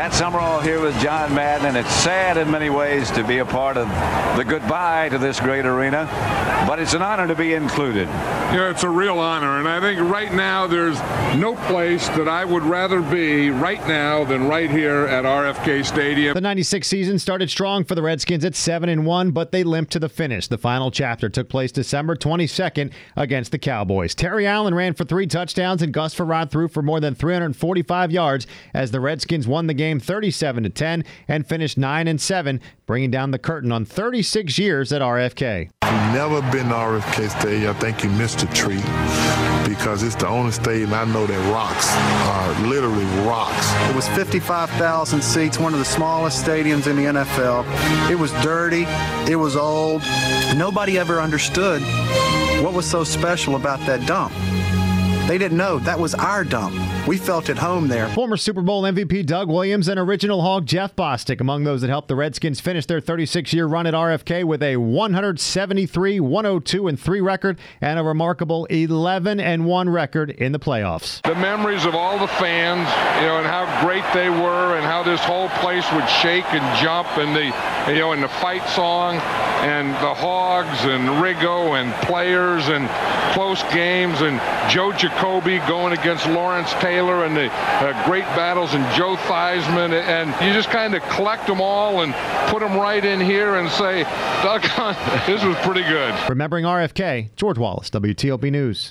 Pat Summerall here with John Madden, and it's sad in many ways to be a part of the goodbye to this great arena, but it's an honor to be included. Yeah, it's a real honor, and I think right now there's no place that I would rather be right now than right here at RFK Stadium. The 96 season started strong for the Redskins at 7-1, but they limped to the finish. The final chapter took place December 22nd against the Cowboys. Terry Allen ran for 3 touchdowns, and Gus Frerotte threw for more than 345 yards as the Redskins won the game 37-10 and finished 9-7, bringing down the curtain on 36 years at RFK. If you've never been to RFK Stadium, I think you missed a treat, because it's the only stadium I know that rocks, literally rocks. It was 55,000 seats, one of the smallest stadiums in the NFL. It was dirty, it was old. Nobody ever understood what was so special about that dump. They didn't know that was our dump. We felt at home there. Former Super Bowl MVP Doug Williams and original Hog Jeff Bostic among those that helped the Redskins finish their 36-year run at RFK with a 173-102-3 record and a remarkable 11-1 record in the playoffs. The memories of all the fans, and how great they were, and how this whole place would shake and jump, and and the fight song, and the Hogs, and Riggo, and players, and close games, and Joe Jacoby going against Lawrence Taylor, and the great battles, and Joe Theismann, and you just kind of collect them all and put them right in here and say, doggone, this was pretty good. Remembering RFK, George Wallace, WTOP News.